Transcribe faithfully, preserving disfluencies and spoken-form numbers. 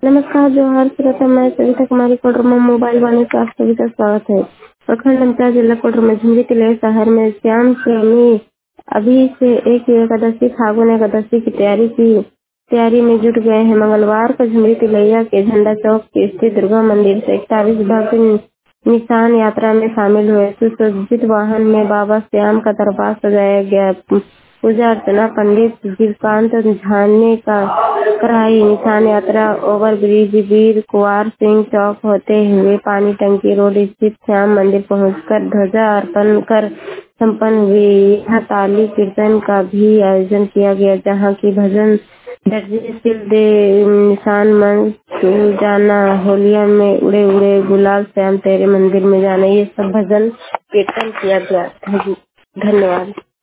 नमस्कार जोहार श्रोता मैं सविता कुमारी कोडरमा मोबाइल वाणी का आप सभी का स्वागत है। प्रखंड अंतरा जिला कोडरमा झुमरी तिलय शहर में श्याम प्रेमी अभी से एक एकादशी फागुन एकादशी की तैयारी की तैयारी में जुट गए हैं। मंगलवार को झुमरी तिलैया के झंडा चौक के स्थित दुर्गा मंदिर से इकतालीस भक्त निशान यात्रा में शामिल हुए। सुसज्जित वाहन में बाबा श्याम का दरबार सजाया गया। पूजा अर्चना पंडित जीवकांत झा ने का कराई। निशान यात्रा ओवर ब्रिज वीर कुंवर सिंह चौक होते हुए पानी टंकी रोड स्थित श्याम मंदिर पहुंचकर ध्वजा अर्पण कर संपन्न हुई। यहाँ ताली कीर्तन का भी आयोजन किया गया, जहाँ की भजन दर्जी दे निशान मन जाना होलिया में उड़े उड़े गुलाल श्याम तेरे मंदिर में जाना, ये सब भजन कीर्तन किया गया। धन्यवाद।